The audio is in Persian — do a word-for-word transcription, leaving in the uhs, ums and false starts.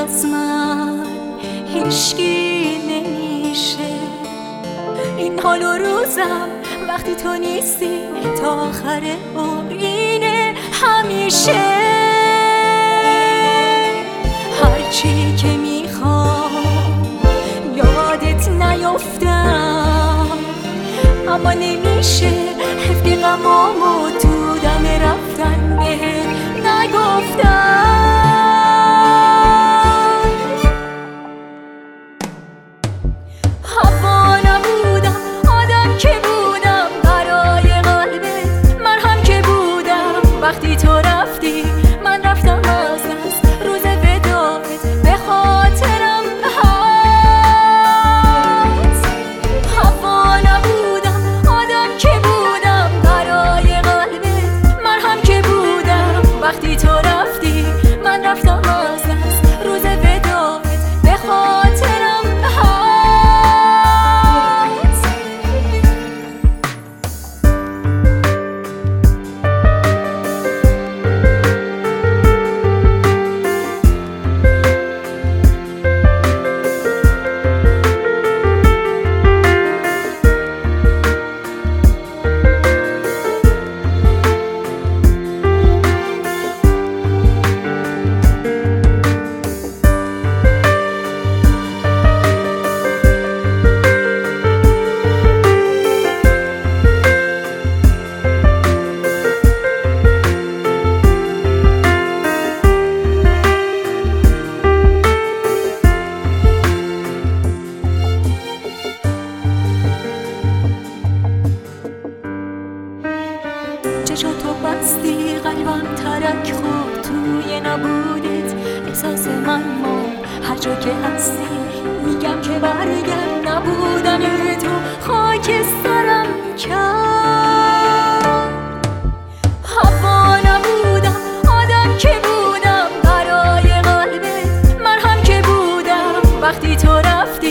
از من هیچکی نمیشه. این حال و روزم وقتی تو نیستی تا آخر عمر اینه همیشه. هرچی که میخوام یادت نیفتم، اما نمیشه حیف که غمامو تو دم رفتن بهت نگفتم. هوا نبودم، آدم که بودم برای قلبت، مرهم که بودم وقتی تو رفتی من رفتم از دست. روز وداعت به خاطرم هست. هوا نبودم، آدم که بودم برای قلبت، مرهم که بودم وقتی تو رفتی من رفتم از دست. روز وداعت به خاطرم هست. چشم تو بستی قلبم ترک خورد توی نبودت. احساس من ما هر جا که هستی میگم که برگرد. نبودن تو خاکسترم کرد. هوا نبودم، آدم که بودم برای قلبت، مرهم که بودم وقتی تو رفتی